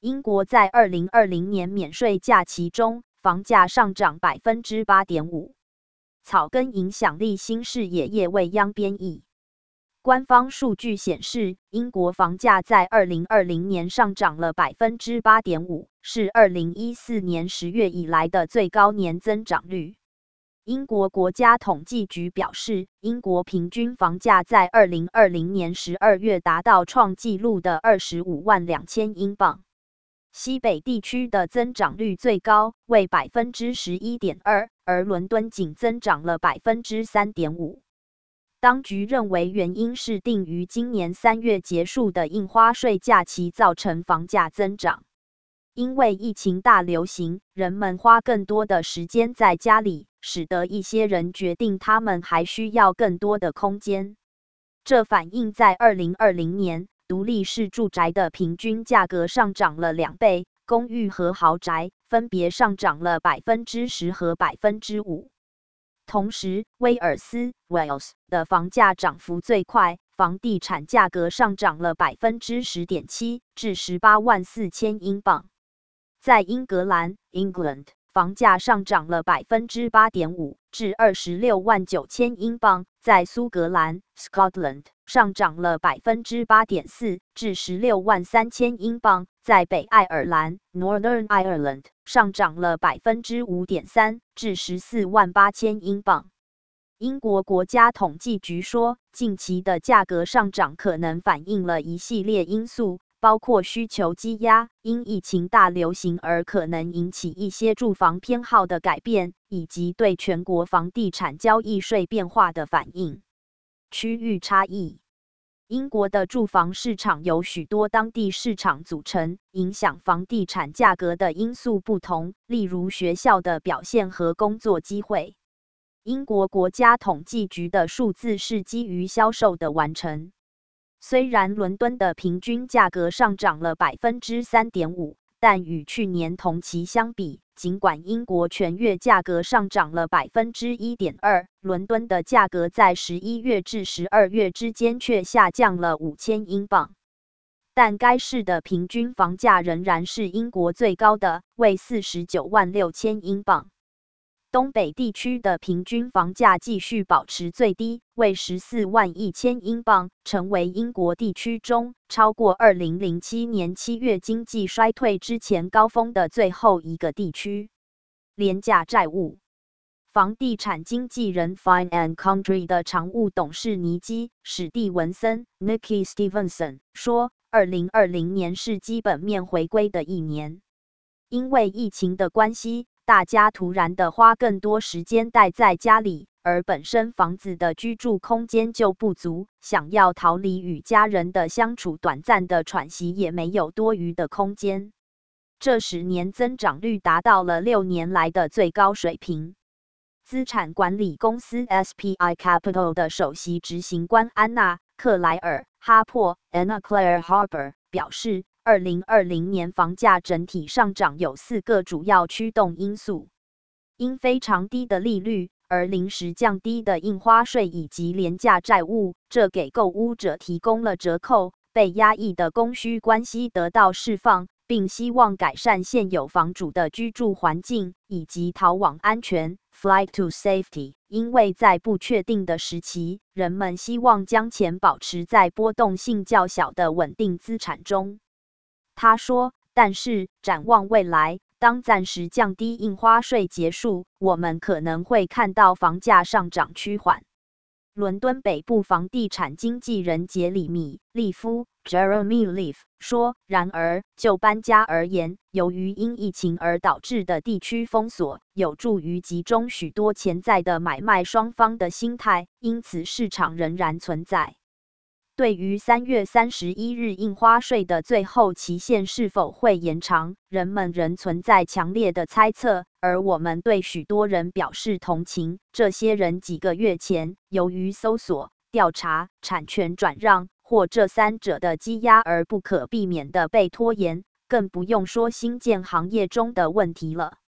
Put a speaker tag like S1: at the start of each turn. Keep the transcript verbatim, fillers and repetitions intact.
S1: 英国在二零二零年免税假期中，房价上涨 百分之八点五。草根影响力新视野业未央编译。官方数据显示，英国房价在二零二零年上涨了 百分之八点五， 是二零一四年十月以来的最高年增长率。英国国家统计局表示，英国平均房价在二零二零年十二月达到创纪录的二十五万两千英镑。西北地区的增长率最高，为 百分之十一点二， 而伦敦仅增长了 百分之三点五。当局认为原因是定于今年三月结束的印花税假期造成房价增长。因为疫情大流行，人们花更多的时间在家里，使得一些人决定他们还需要更多的空间。这反映在二零二零年，独立式住宅的平均价格上涨了两倍，公寓和豪宅分别上涨了 百分之十 和 百分之五。同时，威尔斯 （Wales） 的房价涨幅最快，房地产价格上涨了 百分之十点七 至十八万四千英镑。在英格兰 （England）， 房价上涨了 百分之八点五 至二十六万九千英镑；在苏格兰 （Scotland）， 上涨了 百分之八点四 至十六万三千英镑；在北爱尔兰 （Northern Ireland）， 上涨了 百分之五点三 至十四万八千英镑。英国国家统计局说，近期的价格上涨可能反映了一系列因素，包括需求积压、因疫情大流行而可能引起一些住房偏好的改变，以及对全国房地产交易税变化的反应。区域差异。英国的住房市场由许多当地市场组成，影响房地产价格的因素不同，例如学校的表现和工作机会。英国国家统计局的数字是基于销售的完成。虽然伦敦的平均价格上涨了 百分之三点五， 但与去年同期相比，尽管英国全月价格上涨了 百分之一点二， 伦敦的价格在十一月至十二月之间却下降了五千英镑。但该市的平均房价仍然是英国最高的，为四十九万六千英镑。东北地区的平均房价继续保持最低，为十四万一千英镑，成为英国地区中超过二零零七年七月经济衰退之前高峰的最后一个地区。廉价债务。房地产经纪人 Fine and Country 的常务董事尼基·史蒂文森 （Nicky Stevenson） 说，二零二零年是基本面回归的一年。因为疫情的关系，大家突然的花更多时间待在家里，而本身房子的居住空间就不足，想要逃离与家人的相处，短暂的喘息也没有多余的空间。这使年增长率达到了六年来的最高水平。资产管理公司 S P I Capital 的首席执行官安娜·克莱尔·哈珀 （Anna Claire Harper） 表示，二零二零年房价整体上涨有四个主要驱动因素：因非常低的利率，而临时降低的印花税以及廉价债务，这给购屋者提供了折扣；被压抑的供需关系得到释放，并希望改善现有房主的居住环境，以及逃往安全 （Flight to Safety）。因为在不确定的时期，人们希望将钱保持在波动性较小的稳定资产中。他说，但是展望未来，当暂时降低印花税结束，我们可能会看到房价上涨趋缓。伦敦北部房地产经纪人杰里米·利夫 （Jeremy Leaf） 说，然而就搬家而言，由于因疫情而导致的地区封锁，有助于集中许多潜在的买卖双方的心态，因此市场仍然存在。对于三月三十一日印花税的最后期限是否会延长，人们仍存在强烈的猜测，而我们对许多人表示同情。这些人几个月前由于搜索、调查、产权转让或这三者的积压而不可避免地被拖延，更不用说新建行业中的问题了。